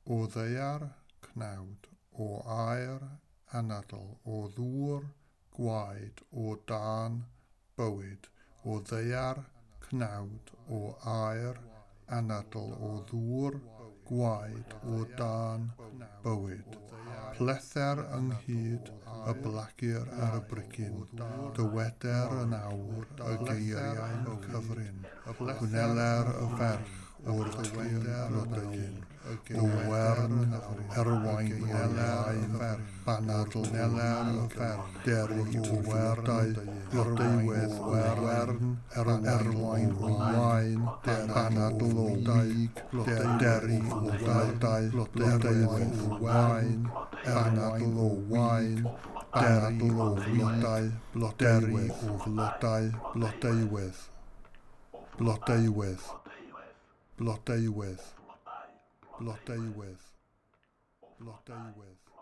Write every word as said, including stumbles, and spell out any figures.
o ddaear cnawd, o aer anadl, o ddŵr gwaed, o dan bywyd, o ddaear cnawd, o aer anadl, o ddŵr gwaed, o dan bywyd. Plether ynghyd y blagur ar y bricyn, dyweder yn awr y geiriau'n cyfrin, gwneler y ferch o'r tir blodyn, o wern erwain gwneler ferch, banadl neler y ferch, deri o werdau blodeuwydd, wern erwain o wain, banadl o wig, deri o blodau blodeuwydd, wain, banadl o wain, banadl o flodau blodeuwydd, o flodau blodeuwydd, blodeuwydd, blodeuwydd, blodeuwydd, blodeuwydd.